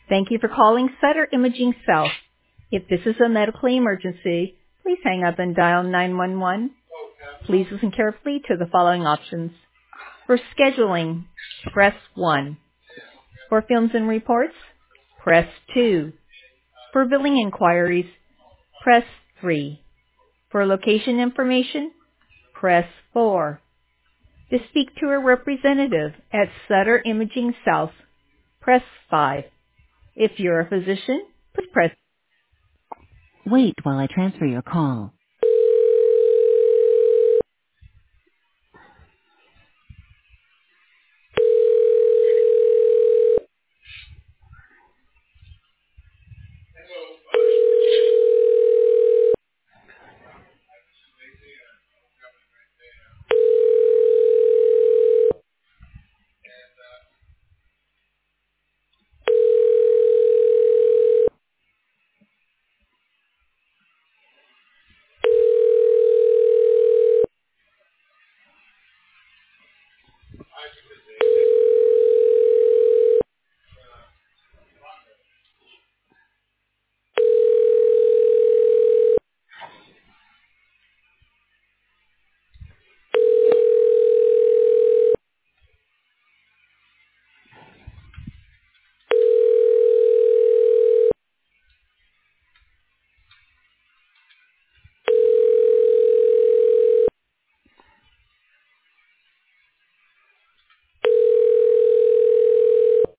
Thank you for calling Sutter Imaging South. If this is a medical emergency, please hang up and dial 911. Please listen carefully to the following options. For scheduling, press 1. For films and reports, press 2. For billing inquiries, press 3. For location information, press 4. To speak to a representative at Sutter Imaging South, press 5. If you're a physician, please press. Wait while I transfer your call.